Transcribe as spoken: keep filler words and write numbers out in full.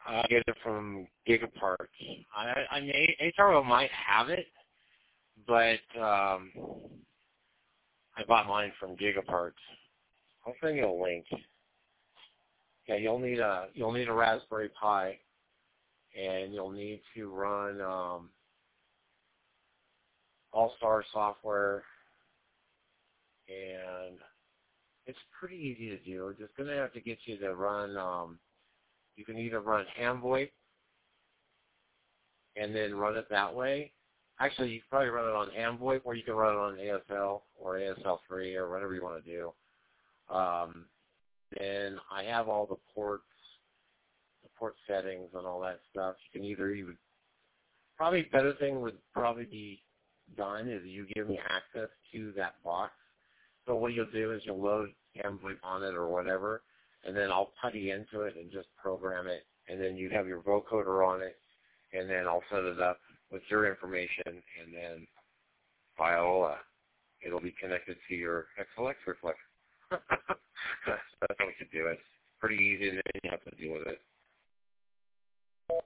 I get it from Gigaparts. I, I mean, A T A R O might have it, but um, I bought mine from Gigaparts. I'll send you a link. Yeah, you'll need a you'll need a Raspberry Pi, and you'll need to run um, All-Star software, and it's pretty easy to do. We're just gonna have to get you to run. Um, you can either run HamVoip and then run it that way. Actually, you can probably run it on HamVoip, or you can run it on A S L or A S L three or whatever you want to do. Um, and I have all the ports, the port settings and all that stuff. You can either even, probably better thing would probably be done is you give me access to that box. So what you'll do is you'll load HamVoip on it or whatever, and then I'll putty into it and just program it, and then you have your vocoder on it, and then I'll set it up with your information, and then Viola, it'll be connected to your X L X reflector. That's how we can do it. Pretty easy, and then you have to deal with it.